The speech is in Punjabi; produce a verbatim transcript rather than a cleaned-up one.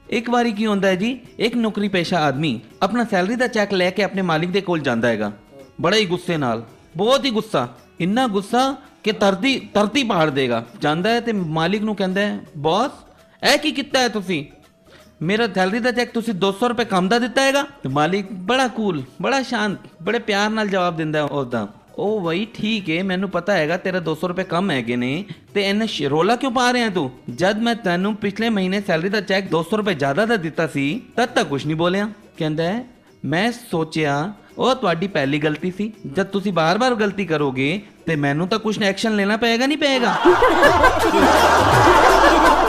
ਇੱਕ ਵਾਰੀ ਕੀ ਹੁੰਦਾ ਹੈ ਜੀ, ਇੱਕ ਨੌਕਰੀ ਪੇਸ਼ਾ ਆਦਮੀ ਆਪਣਾ ਸੈਲਰੀ ਦਾ ਚੈੱਕ ਲੈ ਕੇ ਆਪਣੇ ਮਾਲਿਕ ਦੇ ਕੋਲ ਜਾਂਦਾ ਹੈਗਾ, ਬੜਾ ਹੀ ਗੁੱਸੇ ਨਾਲ, ਬਹੁਤ ਹੀ ਗੁੱਸਾ, ਇੰਨਾ ਗੁੱਸਾ ਕਿ ਧਰਤੀ ਧਰਤੀ ਪਾੜ ਦੇਗਾ। ਜਾਂਦਾ ਹੈ ਤੇ ਮਾਲਿਕ ਨੂੰ ਕਹਿੰਦਾ ਹੈ, ਬੌਸ ਇਹ ਕੀ ਕੀਤਾ ਹੈ ਤੁਸੀਂ, ਮੇਰਾ ਸੈਲਰੀ ਦਾ ਚੈੱਕ ਤੁਸੀਂ ਦੋ ਸੌ ਰੁਪਏ ਕੰਮ ਦਾ ਦਿੱਤਾ ਹੈਗਾ। ਤੇ ਮਾਲਿਕ ਬੜਾ ਕੂਲ, ਬੜਾ ਸ਼ਾਂਤ, ਬੜੇ ਪਿਆਰ ਨਾਲ ਜਵਾਬ ਦਿੰਦਾ ਉਸਦਾ, ਉਹ ਬਈ ਠੀਕ ਹੈ, ਮੈਨੂੰ ਪਤਾ ਹੈਗਾ ਤੇਰਾ ਦੋ ਸੌ ਰੁਪਏ ਕਮ ਹੈਗੇ ਨੇ, ਤੇ ਇਹਨੇ ਰੋਲਾ ਕਿਉਂ ਪਾ ਰਿਹਾ ਤੂੰ, ਜਦ ਮੈਂ ਤੈਨੂੰ ਪਿਛਲੇ ਮਹੀਨੇ ਸੈਲਰੀ ਦਾ ਚੈੱਕ ਦੋ ਸੌ ਰੁਪਏ ਜ਼ਿਆਦਾ ਦਾ ਦਿੱਤਾ ਸੀ ਤਦ ਤੱਕ ਕੁਛ ਨਹੀਂ ਬੋਲਿਆ। ਕਹਿੰਦਾ ਹੈ ਮੈਂ ਸੋਚਿਆ ਉਹ ਤੁਹਾਡੀ ਪਹਿਲੀ ਗਲਤੀ ਸੀ, ਜਦ ਤੁਸੀਂ ਬਾਰ-ਬਾਰ ਗਲਤੀ ਕਰੋਗੇ ਤੇ ਮੈਨੂੰ ਤਾਂ ਕੁਛ ਐਕਸ਼ਨ ਲੈਣਾ ਪਏਗਾ, ਨਹੀਂ ਪਏਗਾ।